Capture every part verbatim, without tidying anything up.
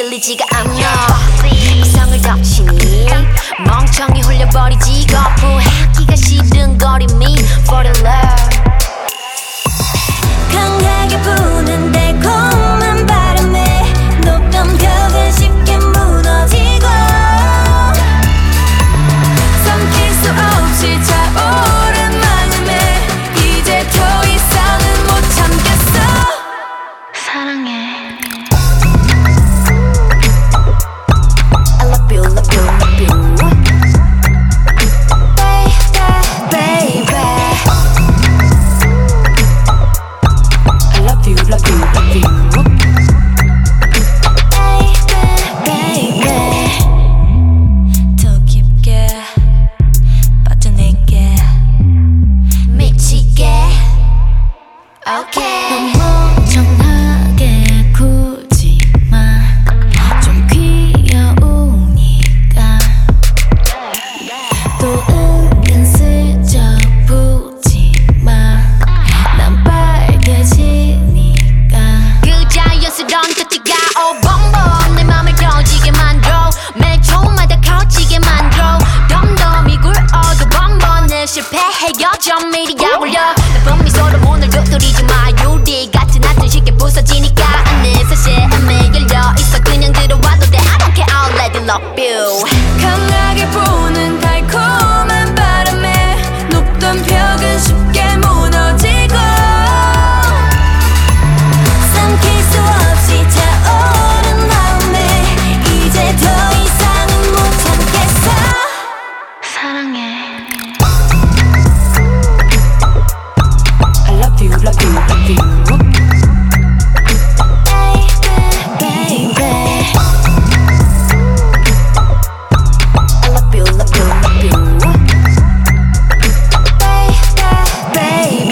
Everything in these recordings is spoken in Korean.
들리지가 않아. 이성을 덮치니 멍청이 홀려버리지. 거부하기가 싫은 거리미 for the love. 강하게 부는 달콤한 바람에 높던 벽은 쉽게 무너지고 삼킬 수 없이 차오른 마음에 이제 더 이상은 못 참겠어. 사랑해. I love you, love you, love you. Baby, baby. I love you, love you, love you. Baby, baby. 더 깊게 빠져낼게 미치게. Okay. 너무 정하게 굳지 마. 좀 귀여우니까 또 은근슬쩍 보지 마. 난 빨개지니까. 그 자연스러운 터치가 오범범 내 맘을 터지게 만들어. 매 초마다 커지게 만들어. 덤덤이 굴어도 번번을 실패해 여전 미리 가버려. 나쁜 미소로 문을 두드리지 마. 유리 같은 하트 쉽게 부서지니까. 아는 사실에 열려 있어. 그냥 들어와도 돼. I don't care, I'll let it love you. 강하게 부는 달콤한 바람에 높던 벽은 쉽게 무너지고 삼킬 수 없이 차오른 마음에 이제 더 이상은 못 참겠어. 사랑해. I love you, love you, love you. Baby, baby. I love you, love you, love you. Baby,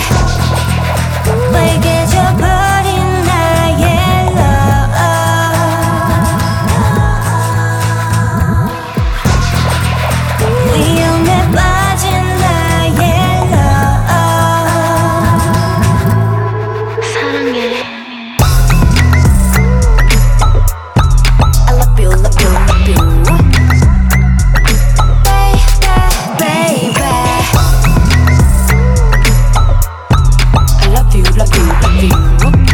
빨개져 버린 나의 love. 위험에 빠진 나의 love. 사랑해. I love you, love you, love you. Baby, I love you, love you, love you.